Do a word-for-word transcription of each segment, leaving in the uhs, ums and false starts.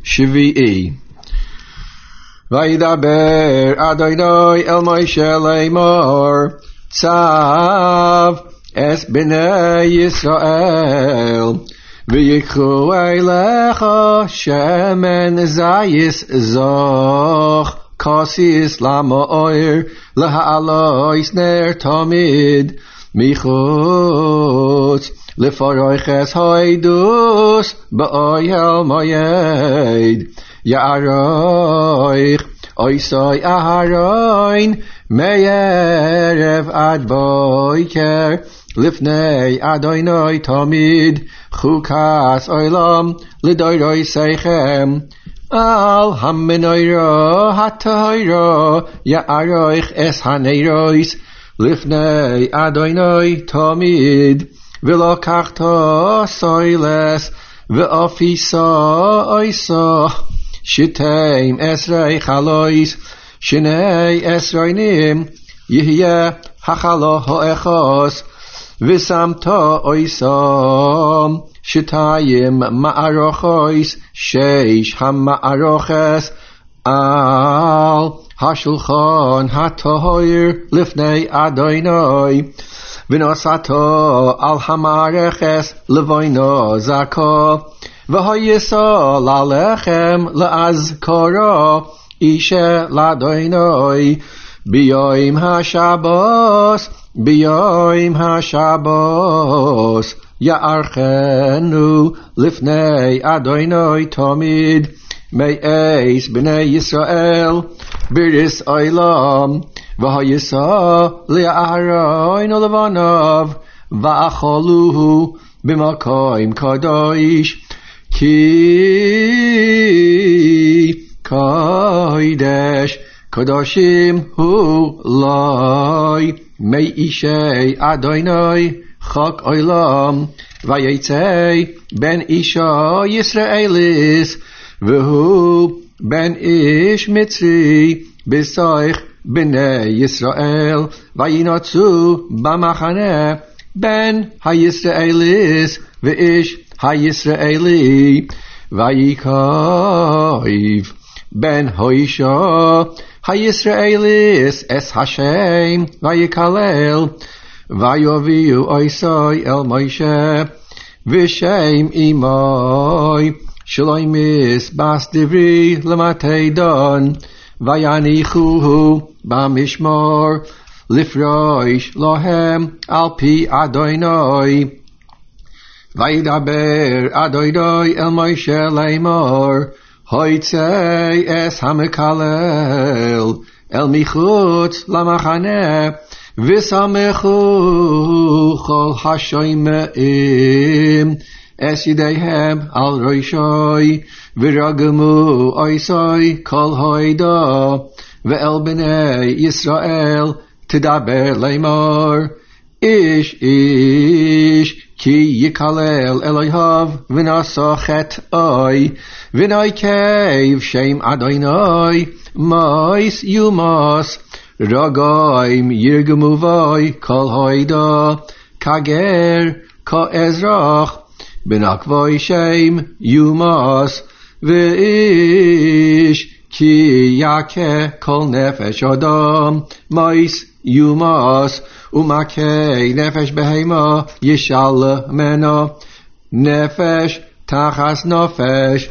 שביעי. וידבר אדוני אל מוישה לאמור, צב אס בני ישראל, ויקחו אליך שמן זייס זוך, כסיס למאור, להעלויס נר תמיד, מחוץ לפרויכס הוידוס, באוהל מועד, יערויך אויסוי אהרון, מערב עד בויקר, לפני אדוני תמיד, חוקס עולם לדורויסכם, על המנורו הטהרו, יערויך אס הנרויס, לפני אדוני תמיד, ולקחתו סוילס, ואפיסו אויסו, שתיים עשרי חלויס, שני עשריינים, יהיה החלו האחוס, ושמתו אויסו, שתיים מערוכויס, שש המערוכס, על השולחן הטהור לפני אדוני, ונוסעתו על המערכס לבוינו זכו, והייסו ללחם לאזכרו, אישה לאדוני, ביום השבוס, ביום השבוס, יערכנו לפני אדוני תמיד, מאס בני ישראל, בריס עולם, והייסו לאהרון ולבניו, ואכלוהו במקום קדוש, כי קודש קדושים הוא לי, מאישי אדוני חוק עולם, ויצא בן אישה ישראליס, והוא בן איש מצרי, בסייך בני ישראל, וינצו במחנה בן הישראליס ואיש הישראלי, ויקריב בן הוישה הישראליס אס השם, ויקלל, ויביאו אויסוי אל מוישה, ושם אמוי שלוימיס בס דברי למטה דון, ויניחוהו במשמור, לפרוש להם על פי אדוני. וידבר אדוני אל מוישה לאמור, הויצא אס המקלל אל מחוץ למחנה, וסמכו כל השומעים אס ידיהם על ראשי, ורגמו אויסוי כל הוידה, ואל בני ישראל תדבר לאמור, איש איש כי יקלל אלוהיו, ונשא חטאי, ונקב שם אדוני, מויס יומס, רגעים ירגמו בי כל הוידה, כגר כאזרח, בנקבוי שם יומס, ואיש כי יכה כל נפש אדם, מויס יומס, ומכה נפש בהמה ישלמנה, נפש תחס נפש,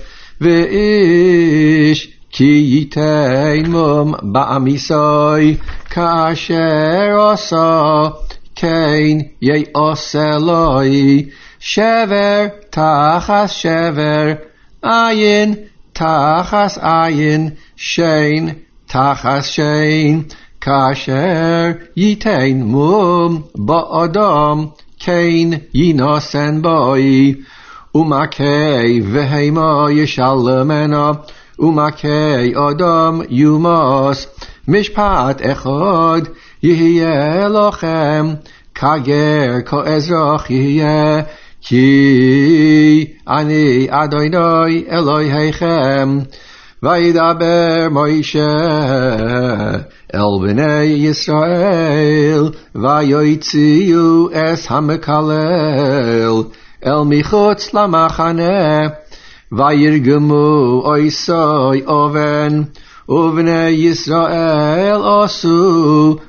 ואיש כי ייתן מום בעמיסוי, כאשר עשה כן יעשה לי, שבר תחס שבר, עין תחס עין, שן תחס שן, כאשר ייתן מום באדם, כן ינוסן בוי, ומכה בהמה ישלמנה, ומכה אדם יומס, משפט אחד יהיה לכם, כגר כאזרח יהיה, כי אני אדוני אלוהיכם. וידבר מוישה אל בני ישראל, ויוציאו אס המקלל אל מחוץ למחנה, Vayirgemu oisoi oven, uvne Yisrael osu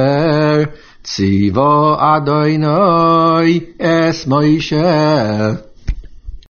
kasher, tzivo Adonai es Moshe.